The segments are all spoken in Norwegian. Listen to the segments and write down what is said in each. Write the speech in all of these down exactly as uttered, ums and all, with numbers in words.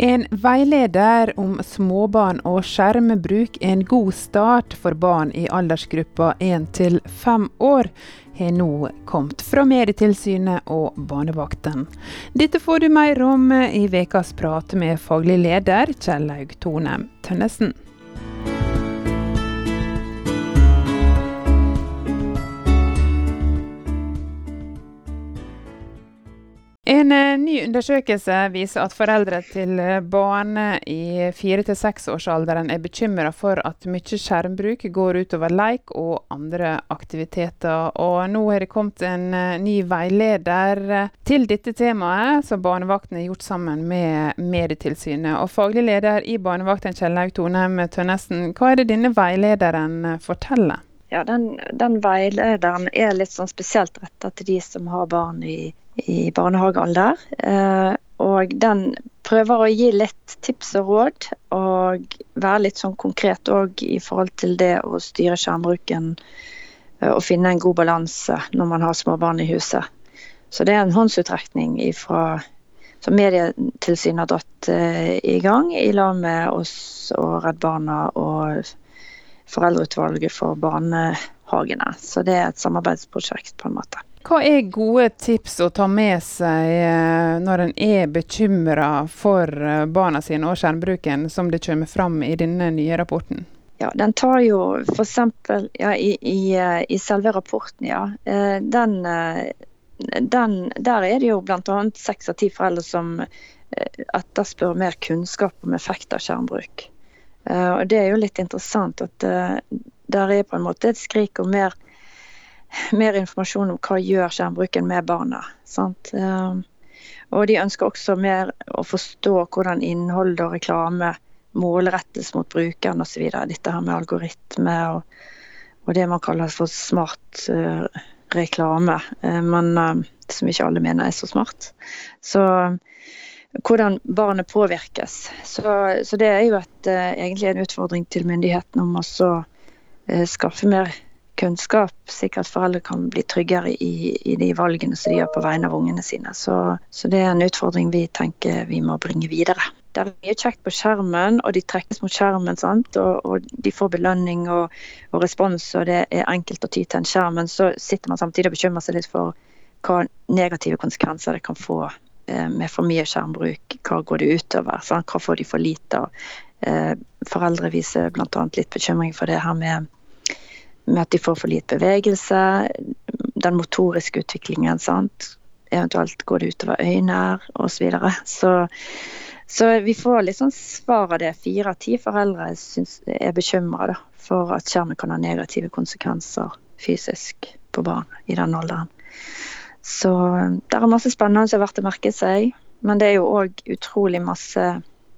En veileder om småbarn og skjermbruk er en god start for barn i aldersgruppa en til fem år, har nå kommet fra Medietilsynet og Barnevakten. Dette får du mer om i vekas prat med faglig leder Kjellaug Tone Tønnesen. En ny undersøkelse viser at foreldre til barn i fire til seks årsalderen er bekymret for at mye skjermbruk går utover leik og andre aktiviteter. Og nå har det kommet en ny veileder til dette temaet, som Barnevakten har gjort sammen med Medietilsynet. Og faglig leder i Barnevakten, Kjellaug Tone Tønnesen, hva er det denne veilederen forteller? Ja, den, den veilederen er litt sånn spesielt rettet til de som har barn i i barnehagealder, eh, og den prøver å gi litt tips og råd, og være litt sånn konkret også i forhold til det å styre skjermbruken eh, og finne en god balanse når man har små barn i huset. Så det er en håndsutrekning ifra, som Medietilsynet har dratt eh, i gang, i lag med oss og Redd Barna og foreldreutvalget for barnehagene. Så det er et samarbeidsprosjekt på en måte. Hva er gode tips å ta med seg når en er bekymret for barna sine og skjermbruken, som det kommer fram i denne nye rapporten? Ja, den tar jo for eksempel ja, i, i, i selve rapporten, ja. Den, den, der er det jo blant annet seks av ti foreldre som etterspør mer kunnskap om effekt av skjermbruk. Og det er jo litt interessant at der er på en måte et skrik om mer mer informasjon om hva gjør skjermbruken med barna. Sant? Og de ønsker også mer å forstå hvordan innhold og reklame målrettes mot brukeren og så videre. Dette her med algoritme og, og det man kaller for smart uh, reklame, uh, men uh, som ikke alle mener er så smart. Så hvordan barnet påvirkes. Så, så det er jo et, uh, egentlig en utfordring til myndighetene om å så, uh, skaffe mer kunnskap, slik at foreldre kan bli tryggere i, i de valgene som de gjør på vegne av ungene sine. Så, så det er en utfordring vi tenker vi må bringe videre. Det er mye kjekt på skjermen, og de trekkes mot skjermen, sant? Og, og de får belønning og, og respons, og det er enkelt å ty til en skjerm, men så sitter man samtidig og bekymrer seg litt for hva negative konsekvenser det kan få eh, med for mye skjermbruk. Hva går det utover? Sant? Hva får de for lite av? Eh, foreldre viser blant annet litt bekymring for det her med med at de får for lite bevegelse, den motoriske utviklingen, sant? Eventuelt går det utover øyne og så videre. Så, så vi får litt sånn svar av det. Fire av ti foreldre synes, er bekymret da, for at skjermen kan ha negative konsekvenser fysisk på barn i den alderen. Så det er masse spennende som er verdt å merke seg, men det er jo også utrolig masse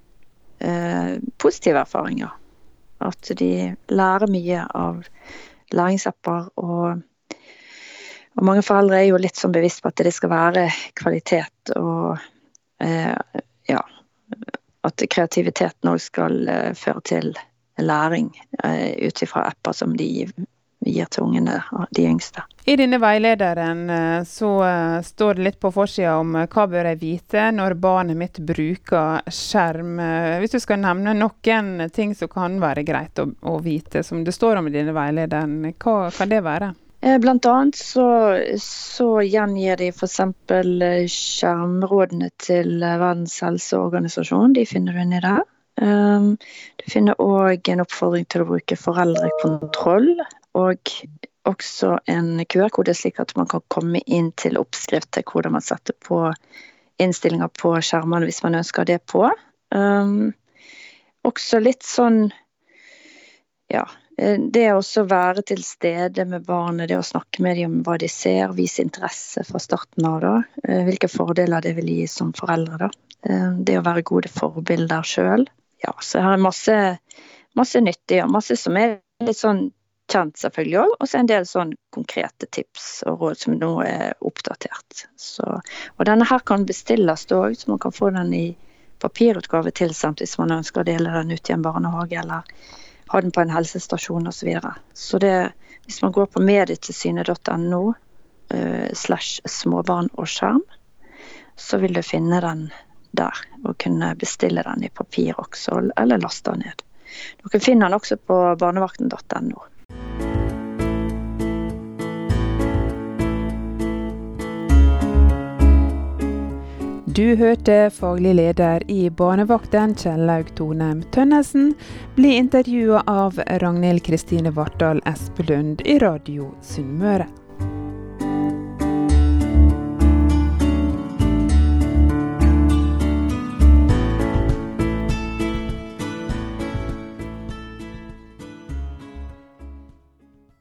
eh, positive erfaringer. At de lærer mye av læringsapper, og, og mange foreldre er jo litt sånn bevisst på at det skal være kvalitet, og eh, ja, at kreativiteten også skal eh, føre til læring eh, ut ifra apper som de gir til ungene, de yngste. I denne veilederen så uh, står det litt på forsiden om uh, hva bør jeg vite når barnet mitt bruker skjerm. Uh, hvis du skal nevne noen ting som kan være greit å, å vite, som det står om i denne veilederen, hva kan det være? Blant annet så, så gjengir de for eksempel skjermrådene til Verdens helseorganisasjon, de finner du inni der. Um, du finner også en oppfordring til å bruke foreldrekontroll, og også en Q R-kode slik at man kan komme inn til oppskrift til hvordan man setter på innstillinger på skjermene hvis man ønsker det på. Um, også litt sånn, ja, det å også være til stede med barnet, det å snakke med dem om hva de ser, vise interesse fra starten av da, hvilke fordeler det vil gi som foreldre da. Det å være gode forbilder selv. Ja, så her er masse, masse nyttig og masse som er litt sånn kjent selvfølgelig også, og så en del sånn konkrete tips og råd som nå er oppdatert. Så, og denne her kan bestilles også, så man kan få den i papirutgave tilsendt hvis man ønsker å dele den ut i en barnehage, eller ha den på en helsestasjon og så videre. Så det, hvis man går på medietilsynet punktum no uh, slash småbarn og skjerm, så vil du finne den der, og kunne bestille den i papir også, eller laste den ned. Dere finner den også på barnevakten punktum no. Du hørte faglig leder i Barnevakten, Kjellaug Tonheim Tønnesen, bli intervjuet av Ragnhild Kristine Vartdal Espelund i Radio Sunnmøre.